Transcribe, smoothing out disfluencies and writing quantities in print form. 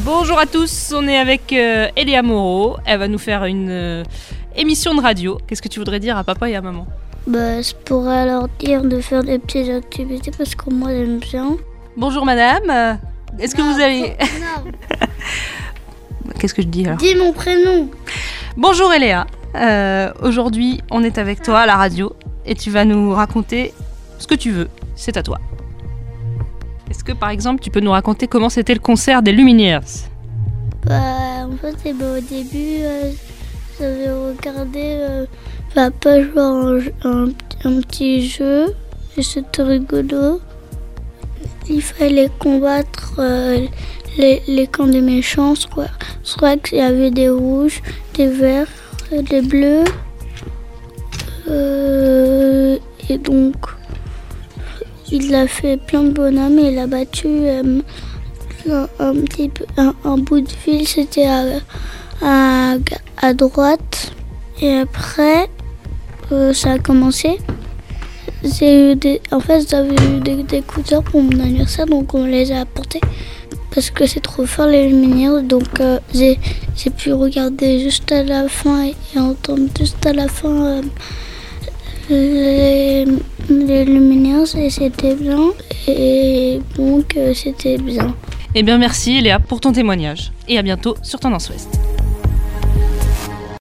Bonjour à tous, on est avec Eléa Moreau. Elle va nous faire une émission de radio. Qu'est-ce que tu voudrais dire à papa et à maman ? Je pourrais leur dire de faire des petites activités parce que moi j'aime bien. Bonjour madame, est-ce que vous allez... Non. Qu'est-ce que je dis alors ? Dis mon prénom. Bonjour Eléa, aujourd'hui on est avec toi à la radio et tu vas nous raconter ce que tu veux, c'est à toi. Est-ce que par exemple tu peux nous raconter comment c'était le concert des Lumineers ? En fait, au début, j'avais regardé papa jouer un petit jeu et c'était rigolo. Il fallait combattre les camps des méchants. Je crois qu'il y avait des rouges, des verts, des bleus. Et donc, il a fait plein de bonhommes et il a battu un bout de ville, c'était à droite. Et après, ça a commencé. J'avais eu des couteurs pour mon anniversaire, donc on les a apportés. Parce que c'est trop fort les Lumineers, donc j'ai pu regarder juste à la fin et entendre juste à la fin les Lumineers et c'était bien. Et donc c'était bien. Eh bien merci Eléa pour ton témoignage et à bientôt sur Tendance Ouest.